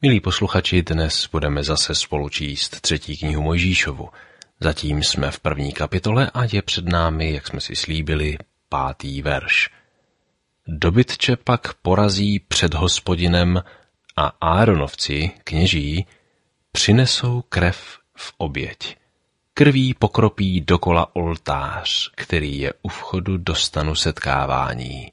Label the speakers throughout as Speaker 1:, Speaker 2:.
Speaker 1: Milí posluchači, dnes budeme zase spolu číst 3. knihu Mojžíšovu. Zatím jsme v 1. kapitole a je před námi, jak jsme si slíbili, 5. verš. Dobytče pak porazí před Hospodinem a Áronovci, kněží, přinesou krev v oběť. Krví pokropí dokola oltář, který je u vchodu do stanu setkávání.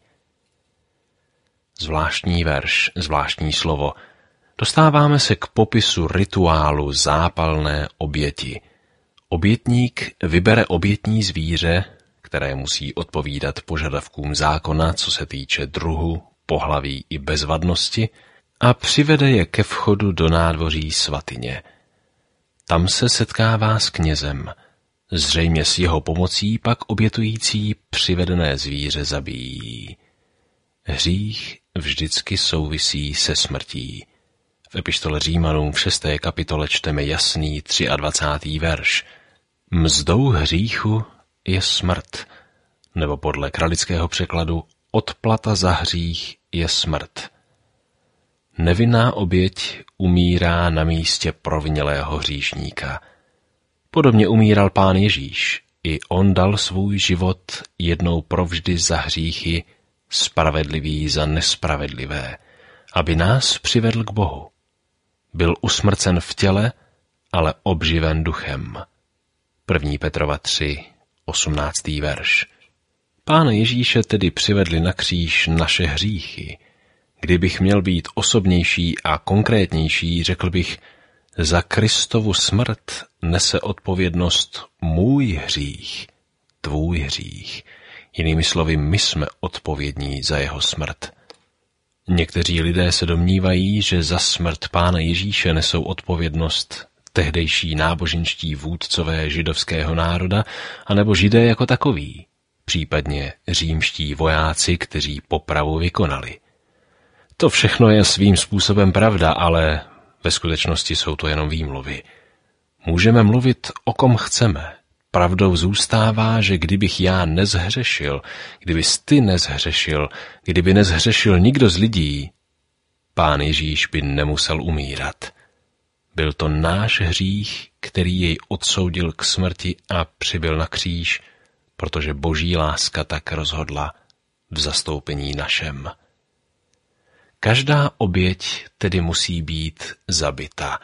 Speaker 1: Zvláštní verš, zvláštní slovo. Dostáváme se k popisu rituálu zápalné oběti. Obětník vybere obětní zvíře, které musí odpovídat požadavkům zákona, co se týče druhu, pohlaví i bezvadnosti, a přivede je ke vchodu do nádvoří svatyně. Tam se setkává s knězem. Zřejmě s jeho pomocí pak obětující přivedené zvíře zabijí. Hřích vždycky souvisí se smrtí. V epištole Římanům v 6. kapitole čteme jasný 23. verš. Mzdou hříchu je smrt, nebo podle kralického překladu odplata za hřích je smrt. Nevinná oběť umírá na místě provinilého hříšníka. Podobně umíral Pán Ježíš. I on dal svůj život jednou provždy za hříchy, spravedlivý za nespravedlivé, aby nás přivedl k Bohu. Byl usmrcen v těle, ale obživen duchem. 1. Petrova 3, 18. verš. Pána Ježíše tedy přivedli na kříž naše hříchy. Kdybych měl být osobnější a konkrétnější, řekl bych, za Kristovu smrt nese odpovědnost můj hřích, tvůj hřích. Jinými slovy, my jsme odpovědní za jeho smrt. Někteří lidé se domnívají, že za smrt Pána Ježíše nesou odpovědnost tehdejší náboženští vůdcové židovského národa, anebo Židé jako takoví, případně římští vojáci, kteří popravu vykonali. To všechno je svým způsobem pravda, ale ve skutečnosti jsou to jenom výmluvy. Můžeme mluvit o kom chceme. Pravdou zůstává, že kdybych já nezhřešil, kdybys ty nezhřešil, kdyby nezhřešil nikdo z lidí, Pán Ježíš by nemusel umírat. Byl to náš hřích, který jej odsoudil k smrti a přibyl na kříž, protože Boží láska tak rozhodla v zastoupení našem. Každá oběť tedy musí být zabita.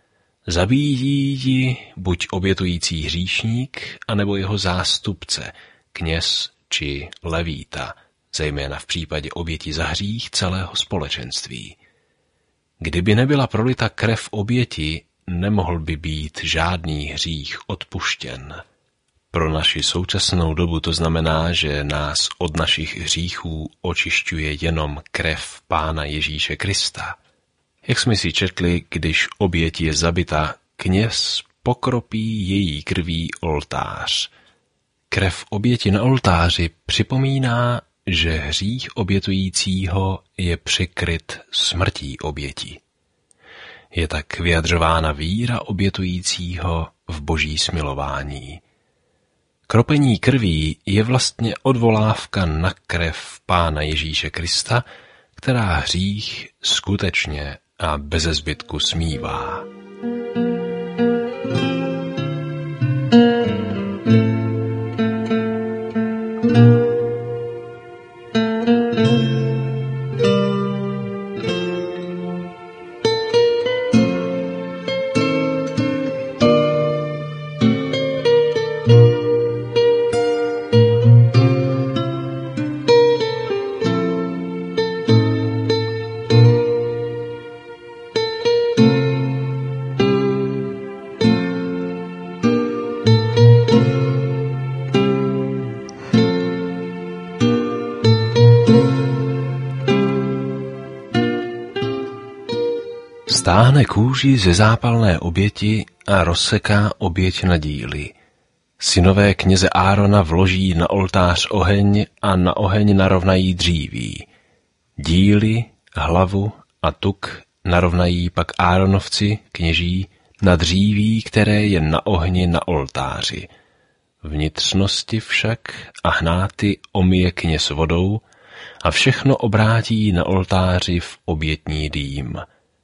Speaker 1: Zabíjí ji buď obětující hříšník, anebo jeho zástupce, kněz či levíta, zejména v případě oběti za hřích celého společenství. Kdyby nebyla prolita krev oběti, nemohl by být žádný hřích odpuštěn. Pro naši současnou dobu to znamená, že nás od našich hříchů očišťuje jenom krev Pána Ježíše Krista. Jak jsme si četli, když oběť je zabita, kněz pokropí její krví oltář. Krev oběti na oltáři připomíná, že hřích obětujícího je přikryt smrtí oběti. Je tak vyjadřována víra obětujícího v Boží smilování. Kropení krví je vlastně odvolávka na krev Pána Ježíše Krista, která hřích skutečně a beze zbytku smívá. Stáhne kůži ze zápalné oběti a rozseká oběť na díly. Synové kněze Árona vloží na oltář oheň a na oheň narovnají dříví. Díly, hlavu a tuk narovnají pak Áronovci, kněží, na dříví, které je na ohni na oltáři. Vnitřnosti však a hnáty omije kněz vodou a všechno obrátí na oltáři v obětní dým.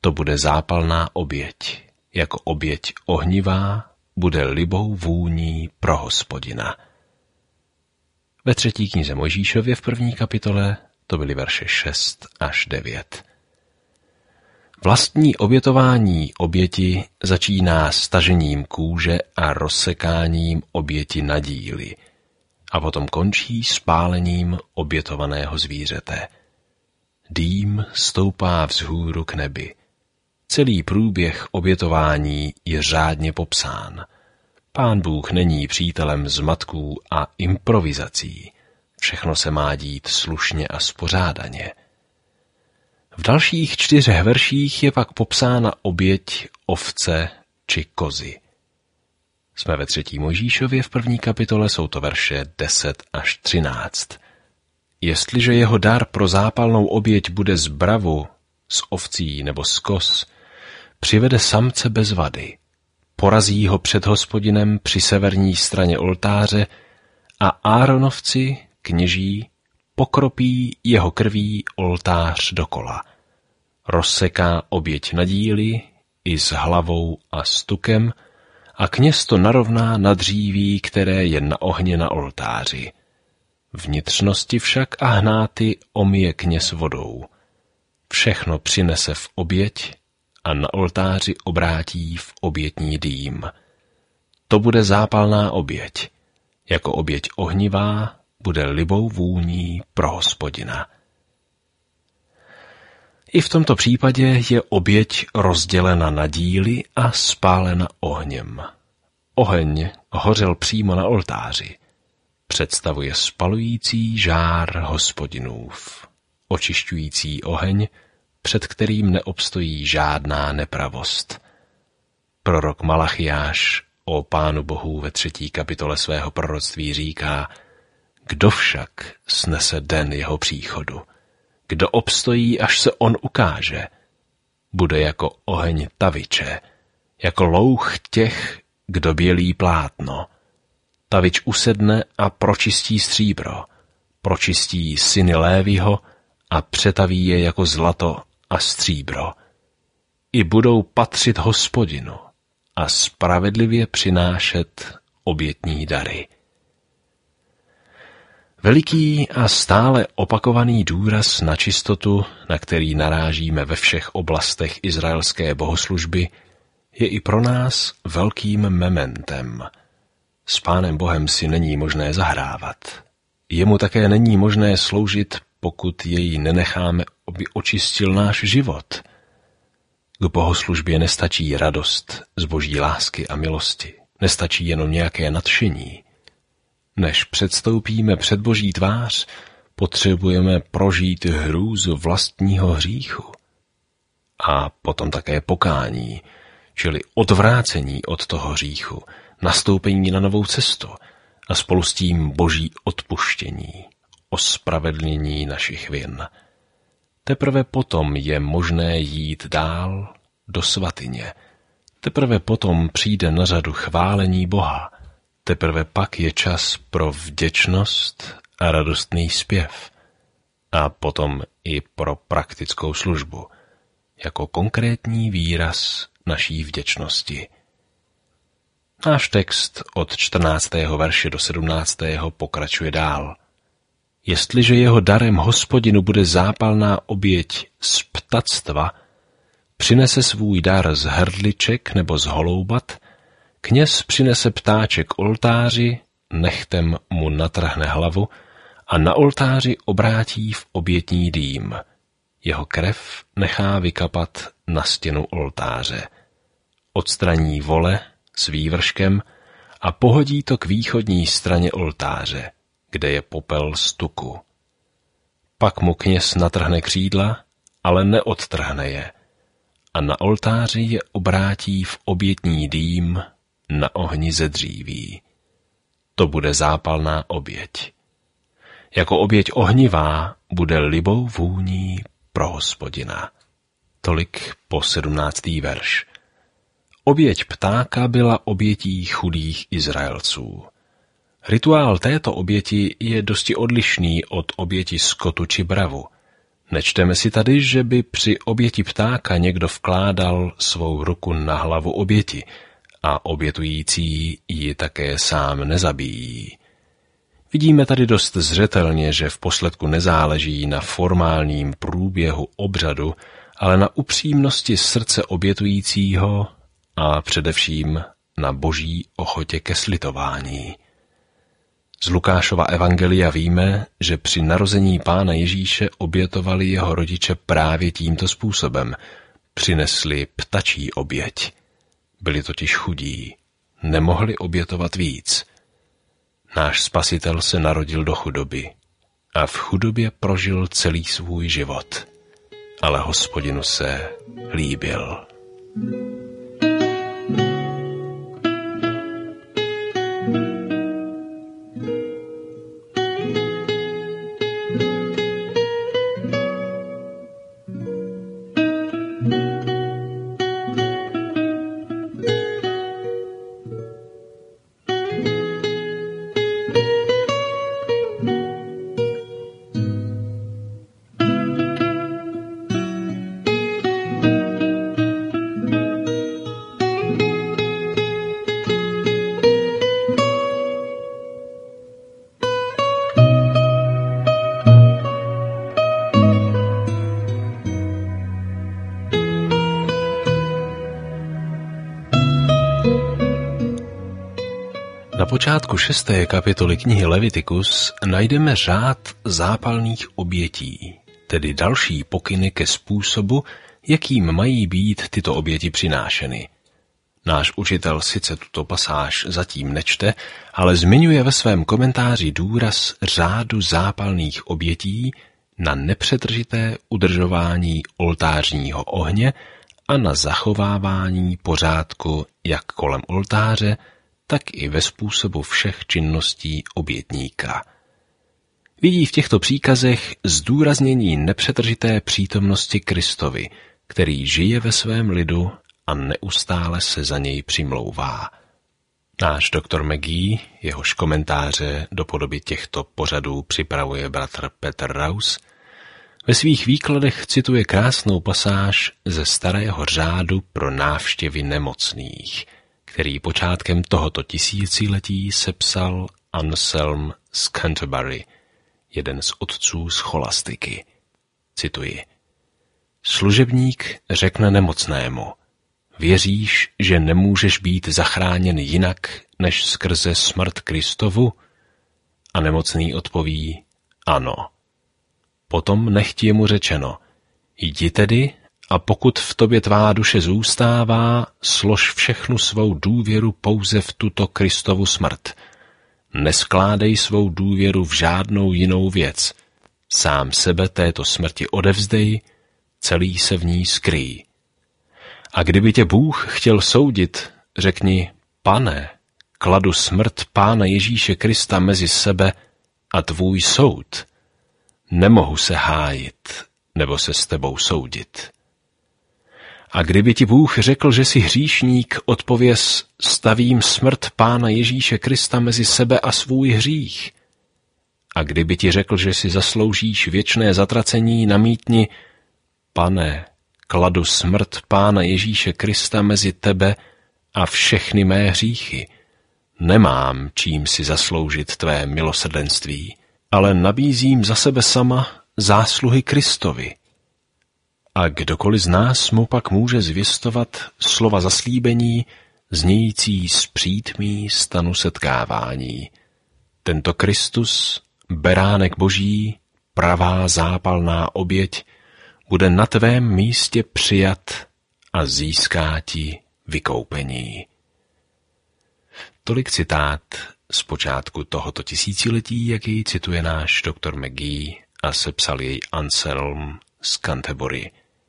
Speaker 1: To bude zápalná oběť, jako oběť ohnivá, bude libou vůní pro Hospodina. Ve 3. knize Mojžíšově v 1. kapitole to byly verše 6 až 9. Vlastní obětování oběti začíná stažením kůže a rozsekáním oběti na díly a potom končí spálením obětovaného zvířete. Dým stoupá vzhůru k nebi. Celý průběh obětování je řádně popsán. Pán Bůh není přítelem zmatků a improvizací. Všechno se má dít slušně a spořádaně. V dalších 4 verších je pak popsána oběť ovce či kozy. Jsme ve 3. Mojžíšově v 1. kapitole, jsou to verše 10 až 13. Jestliže jeho dar pro zápalnou oběť bude z bravu, z ovcí nebo z koz, přivede samce bez vady, porazí ho před Hospodinem při severní straně oltáře a Áronovci, kněží, pokropí jeho krví oltář dokola. Rozseká oběť na díly i s hlavou a stukem a kněz to narovná na dříví, které je na ohni na oltáři. Vnitřnosti však a hnáty omije kněz vodou. Všechno přinese v oběť a na oltáři obrátí v obětní dým. To bude zápalná oběť. Jako oběť ohnivá bude libou vůní pro Hospodina. I v tomto případě je oběť rozdělena na díly a spálena ohněm. Oheň hořel přímo na oltáři. Představuje spalující žár Hospodinův, očišťující oheň, před kterým neobstojí žádná nepravost. Prorok Malachiáš o Pánu Bohu ve 3. kapitole svého proroctví říká: Kdo však snese den jeho příchodu? Kdo obstojí, až se on ukáže? Bude jako oheň taviče, jako louch těch, kdo bělí plátno. Tavič usedne a pročistí stříbro, pročistí syny Léviho a přetaví je jako zlato a stříbro. I budou patřit Hospodinu a spravedlivě přinášet obětní dary. Veliký a stále opakovaný důraz na čistotu, na který narážíme ve všech oblastech izraelské bohoslužby, je i pro nás velkým mementem. S Pánem Bohem si není možné zahrávat. Jemu také není možné sloužit, pokud jej nenecháme, aby očistil náš život. K bohoslužbě nestačí radost z boží lásky a milosti. Nestačí jenom nějaké nadšení. Než předstoupíme před boží tvář, potřebujeme prožít hrůzu vlastního hříchu. A potom také pokání, čili odvrácení od toho hříchu, nastoupení na novou cestu a spolu s tím boží odpuštění, ospravedlnění našich vin. Teprve potom je možné jít dál do svatyně. Teprve potom přijde na řadu chválení Boha. Teprve pak je čas pro vděčnost a radostný zpěv. A potom i pro praktickou službu, jako konkrétní výraz naší vděčnosti. Náš text od 14. verše do 17. pokračuje dál. Jestliže jeho darem Hospodinu bude zápalná oběť z ptactva, přinese svůj dar z hrdliček nebo z holoubat, kněz přinese ptáček oltáři, nechtem mu natrhne hlavu a na oltáři obrátí v obětní dým. Jeho krev nechá vykapat na stěnu oltáře. Odstraní vole s vývrškem a pohodí to k východní straně oltáře, kde je popel z tuku. Pak mu kněz natrhne křídla, ale neodtrhne je, a na oltáři je obrátí v obětní dým na ohni ze dříví. To bude zápalná oběť. Jako oběť ohnivá bude libou vůní pro Hospodina. Tolik po 17. verš. Oběť ptáka byla obětí chudých Izraelců. Rituál této oběti je dosti odlišný od oběti skotu či bravu. Nečteme si tady, že by při oběti ptáka někdo vkládal svou ruku na hlavu oběti a obětující ji také sám nezabíjí. Vidíme tady dost zřetelně, že v posledku nezáleží na formálním průběhu obřadu, ale na upřímnosti srdce obětujícího a především na boží ochotě ke slitování. Z Lukášova evangelia víme, že při narození Pána Ježíše obětovali jeho rodiče právě tímto způsobem. Přinesli ptačí oběť. Byli totiž chudí, nemohli obětovat víc. Náš Spasitel se narodil do chudoby a v chudobě prožil celý svůj život. Ale Hospodinu se líbil. Na počátku 6. kapitoly knihy Levitikus najdeme řád zápalných obětí, tedy další pokyny ke způsobu, jakým mají být tyto oběti přinášeny. Náš učitel sice tuto pasáž zatím nečte, ale zmiňuje ve svém komentáři důraz řádu zápalných obětí na nepřetržité udržování oltářního ohně a na zachovávání pořádku jak kolem oltáře, tak i ve způsobu všech činností obětníka. Vidí v těchto příkazech zdůraznění nepřetržité přítomnosti Kristovi, který žije ve svém lidu a neustále se za něj přimlouvá. Náš doktor McGee, jehož komentáře do podoby těchto pořadů připravuje bratr Peter Raus, ve svých výkladech cituje krásnou pasáž ze Starého řádu pro návštěvy nemocných, který počátkem tohoto tisíciletí sepsal Anselm z Canterbury, jeden z otců scholastiky. Cituji. Služebník řekne nemocnému, věříš, že nemůžeš být zachráněn jinak, než skrze smrt Kristovu? A nemocný odpoví, ano. Potom nechť je mu řečeno, jdi tedy, a pokud v tobě tvá duše zůstává, slož všechnu svou důvěru pouze v tuto Kristovu smrt. Neskládej svou důvěru v žádnou jinou věc. Sám sebe této smrti odevzdej, celý se v ní skryj. A kdyby tě Bůh chtěl soudit, řekni, Pane, kladu smrt Pána Ježíše Krista mezi sebe a tvůj soud. Nemohu se hájit, nebo se s tebou soudit. A kdyby ti Bůh řekl, že jsi hříšník, odpověz, stavím smrt Pána Ježíše Krista mezi sebe a svůj hřích. A kdyby ti řekl, že si zasloužíš věčné zatracení, namítni, Pane, kladu smrt Pána Ježíše Krista mezi tebe a všechny mé hříchy. Nemám čím si zasloužit tvé milosrdenství, ale nabízím za sebe sama zásluhy Kristovi. A kdokoliv z nás mu pak může zvěstovat slova zaslíbení, znějící z přítmí stanu setkávání. Tento Kristus, beránek Boží, pravá zápalná oběť, bude na tvém místě přijat a získá ti vykoupení. Tolik citát z počátku tohoto tisíciletí, jak jej cituje náš doktor McGee a sepsal jej Anselm z Canterbury.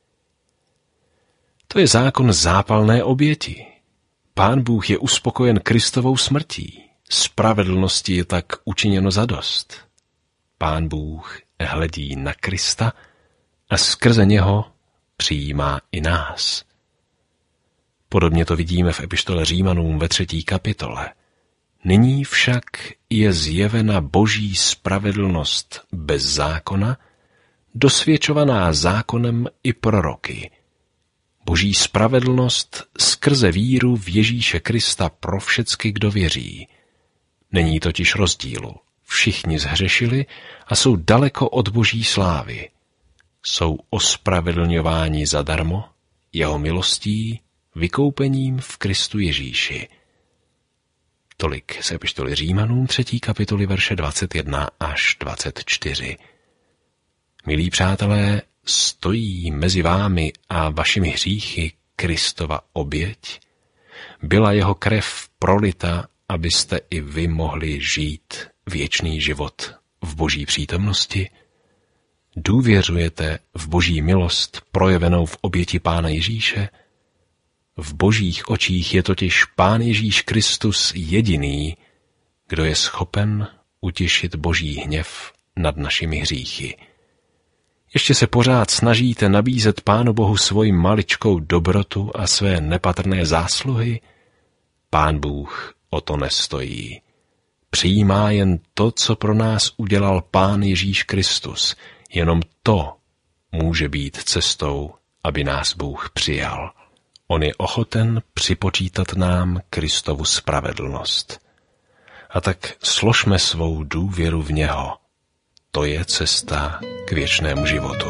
Speaker 1: To je zákon zápalné oběti. Pán Bůh je uspokojen Kristovou smrtí. Spravedlnosti je tak učiněno zadost. Pán Bůh hledí na Krista a skrze něho přijímá i nás. Podobně to vidíme v epištole Římanům ve 3. kapitole. Nyní však je zjevena Boží spravedlnost bez zákona, dosvědčovaná zákonem i proroky. Boží spravedlnost skrze víru v Ježíše Krista pro všecky, kdo věří. Není totiž rozdílu. Všichni zhřešili a jsou daleko od Boží slávy. Jsou ospravedlňováni zadarmo, jeho milostí, vykoupením v Kristu Ježíši. Tolik z epištoly Římanům 3. kapitoly verše 21 až 24. Milí přátelé, stojí mezi vámi a vašimi hříchy Kristova oběť? Byla jeho krev prolita, abyste i vy mohli žít věčný život v Boží přítomnosti? Důvěřujete v Boží milost projevenou v oběti Pána Ježíše? V Božích očích je totiž Pán Ježíš Kristus jediný, kdo je schopen utěšit Boží hněv nad našimi hříchy. Ještě se pořád snažíte nabízet Pánu Bohu svoji maličkou dobrotu a své nepatrné zásluhy? Pán Bůh o to nestojí. Přijímá jen to, co pro nás udělal Pán Ježíš Kristus. Jenom to může být cestou, aby nás Bůh přijal. On je ochoten připočítat nám Kristovu spravedlnost. A tak složme svou důvěru v něho. To je cesta k věčnému životu.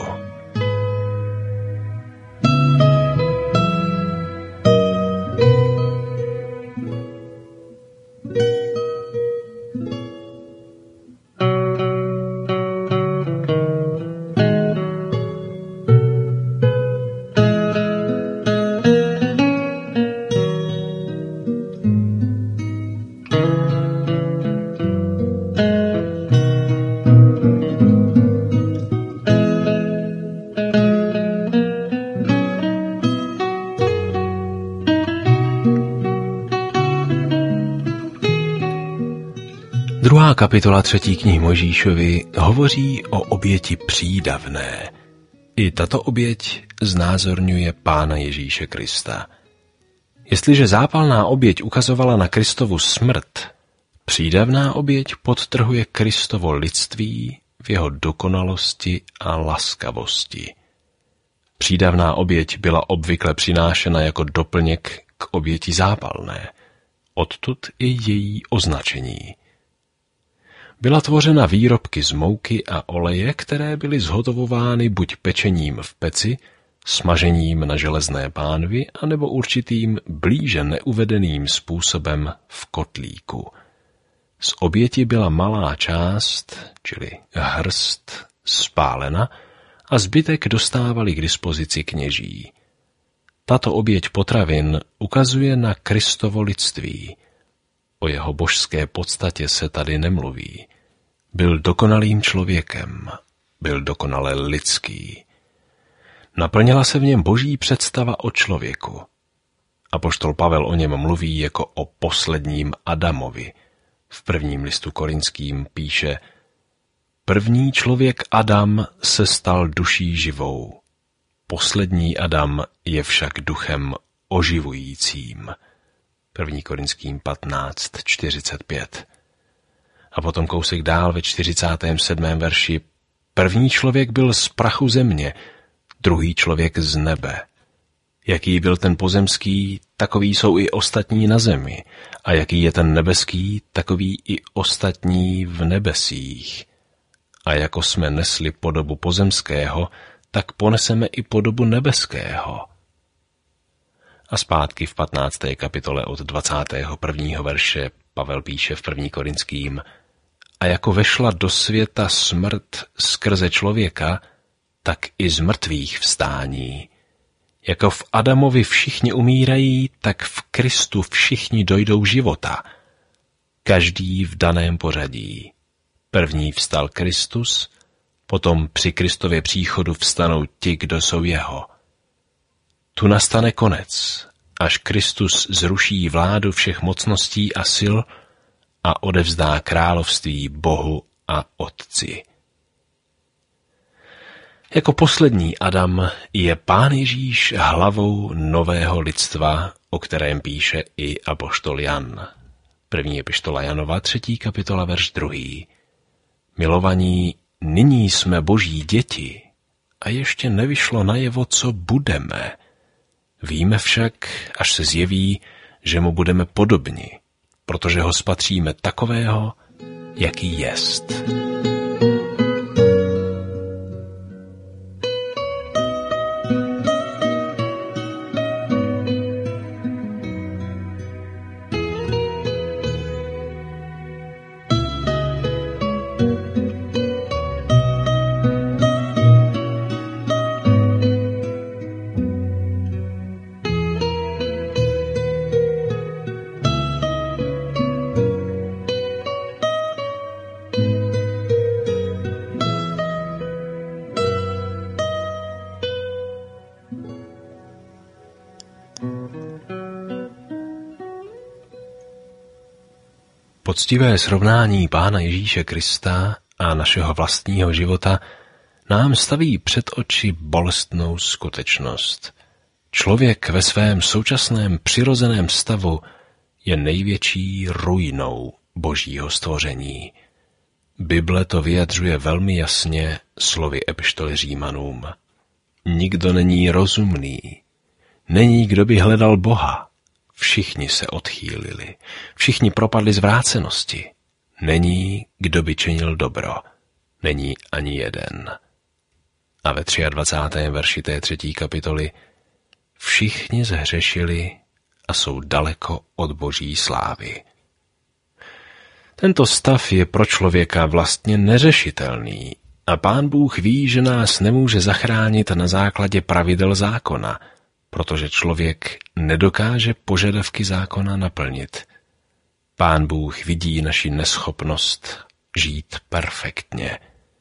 Speaker 1: Druhá kapitola 3. knihy Mojžíšovi hovoří o oběti přídavné. I tato oběť znázorňuje Pána Ježíše Krista. Jestliže zápalná oběť ukazovala na Kristovu smrt, přídavná oběť podtrhuje Kristovo lidství v jeho dokonalosti a laskavosti. Přídavná oběť byla obvykle přinášena jako doplněk k oběti zápalné. Odtud i její označení. Byla tvořena výrobky z mouky a oleje, které byly zhotovovány buď pečením v peci, smažením na železné pánvi, anebo určitým blíže neuvedeným způsobem v kotlíku. Z oběti byla malá část, čili hrst, spálena a zbytek dostávali k dispozici kněží. Tato oběť potravin ukazuje na Kristovo lidství. O jeho božské podstatě se tady nemluví. Byl dokonalým člověkem, byl dokonale lidský. Naplnila se v něm boží představa o člověku. Apoštol Pavel o něm mluví jako o posledním Adamovi. V prvním listu Korinským píše: První člověk Adam se stal duší živou. Poslední Adam je však duchem oživujícím. 1. Korinským 15:45. A potom kousek dál ve 47. verši: První člověk byl z prachu země, druhý člověk z nebe. Jaký byl ten pozemský, takový jsou i ostatní na zemi. A jaký je ten nebeský, takový i ostatní v nebesích. A jako jsme nesli podobu pozemského, tak poneseme i podobu nebeského. A zpátky v 15. kapitole od 21. verše Pavel píše v 1. Korinským: A jako vešla do světa smrt skrze člověka, tak i z mrtvých vstání. Jako v Adamovi všichni umírají, tak v Kristu všichni dojdou života. Každý v daném pořadí. První vstal Kristus, potom při Kristově příchodu vstanou ti, kdo jsou jeho. Tu nastane konec, až Kristus zruší vládu všech mocností a sil a odevzdá království Bohu a Otci. Jako poslední Adam je Pán Ježíš hlavou nového lidstva, o kterém píše i apoštol Jan. První epištola Janova, 3. kapitola, verš 2. Milovaní, nyní jsme Boží děti a ještě nevyšlo najevo, co budeme. Víme však, až se zjeví, že mu budeme podobni, protože ho spatříme takového, jaký jest. Poctivé srovnání Pána Ježíše Krista a našeho vlastního života nám staví před oči bolestnou skutečnost. Člověk ve svém současném přirozeném stavu je největší ruinou Božího stvoření. Bible to vyjadřuje velmi jasně slovy epištoly Římanům. Nikdo není rozumný, není kdo by hledal Boha. Všichni se odchýlili, všichni propadli zvrácenosti. Není, kdo by činil dobro, není ani jeden. A ve 23. verši té 3. kapitoly všichni zhřešili a jsou daleko od Boží slávy. Tento stav je pro člověka vlastně neřešitelný a Pán Bůh ví, že nás nemůže zachránit na základě pravidel zákona, protože člověk nedokáže požadavky zákona naplnit. Pán Bůh vidí naši neschopnost žít perfektně.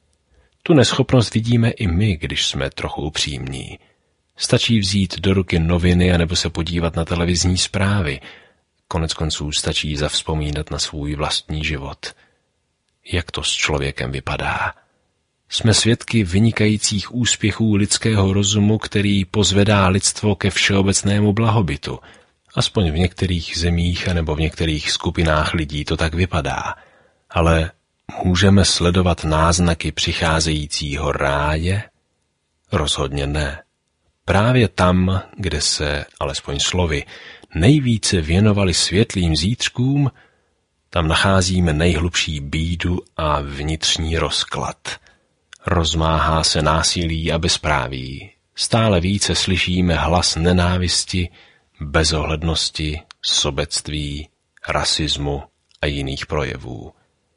Speaker 1: Tu neschopnost vidíme i my, když jsme trochu upřímní. Stačí vzít do ruky noviny anebo se podívat na televizní zprávy. Koneckonců stačí zavzpomínat na svůj vlastní život. Jak to s člověkem vypadá? Jsme svědky vynikajících úspěchů lidského rozumu, který pozvedá lidstvo ke všeobecnému blahobytu. Aspoň v některých zemích anebo v některých skupinách lidí to tak vypadá. Ale můžeme sledovat náznaky přicházejícího ráje? Rozhodně ne. Právě tam, kde se, alespoň slovy, nejvíce věnovali světlým zítřkům, tam nacházíme nejhlubší bídu a vnitřní rozklad. Rozmáhá se násilí a bezpráví. Stále více slyšíme hlas nenávisti, bezohlednosti, sobectví, rasismu a jiných projevů.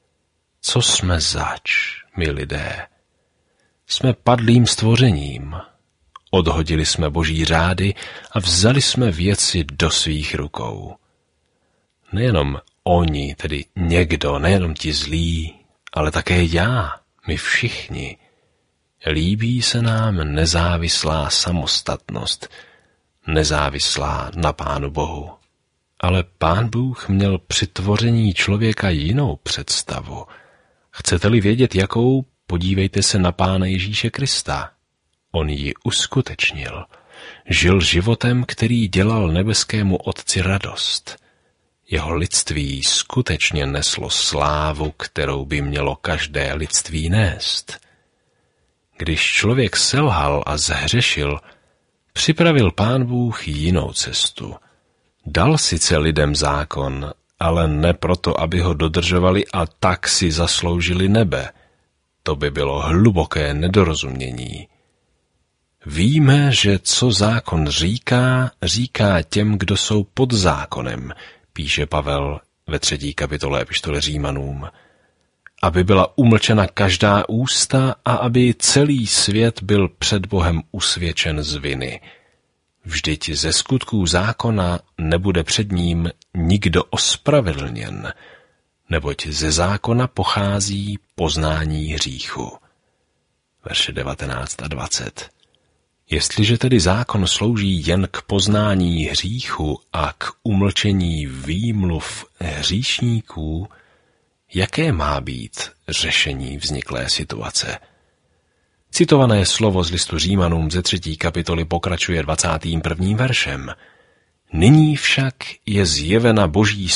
Speaker 1: Co jsme zač, my lidé? Jsme padlým stvořením. Odhodili jsme Boží řády a vzali jsme věci do svých rukou. Nejenom oni, tedy někdo, nejenom ti zlí, ale také já, my všichni. Líbí se nám nezávislá samostatnost, nezávislá na Pánu Bohu. Ale Pán Bůh měl při tvoření člověka jinou představu. Chcete-li vědět, jakou, podívejte se na Pána Ježíše Krista. On ji uskutečnil. Žil životem, který dělal nebeskému Otci radost. Jeho lidství skutečně neslo slávu, kterou by mělo každé lidství nést. Když člověk selhal a zhřešil, připravil Pán Bůh jinou cestu. Dal sice lidem zákon, ale ne proto, aby ho dodržovali a tak si zasloužili nebe. To by bylo hluboké nedorozumění. Víme, že co zákon říká, říká těm, kdo jsou pod zákonem, píše Pavel ve 3. kapitole epištoly Římanům, aby byla umlčena každá ústa a aby celý svět byl před Bohem usvědčen z viny. Vždyť ze skutků zákona nebude před ním nikdo ospravedlněn, neboť ze zákona pochází poznání hříchu. Verše 19 a 20. Jestliže tedy zákon slouží jen k poznání hříchu a k umlčení výmluv hříšníků, jaké má být řešení vzniklé situace? Citované slovo z listu Římanům ze 3. kapitoly pokračuje 21. veršem. Nyní však je zjevena Boží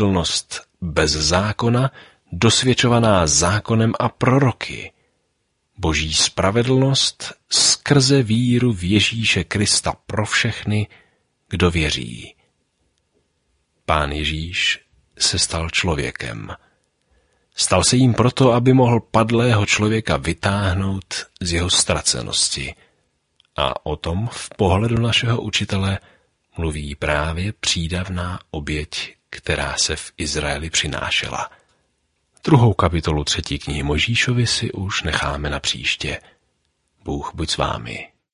Speaker 1: spravedlnost bez zákona, dosvědčovaná zákonem a proroky. Boží spravedlnost skrze víru v Ježíše Krista pro všechny, kdo věří. Pán Ježíš se stal člověkem. Stal se jím proto, aby mohl padlého člověka vytáhnout z jeho ztracenosti. A o tom v pohledu našeho učitele mluví právě přídavná oběť, která se v Izraeli přinášela. 2. kapitolu 3. knihy Mojžíšovi si už necháme na příště. Bůh buď s vámi.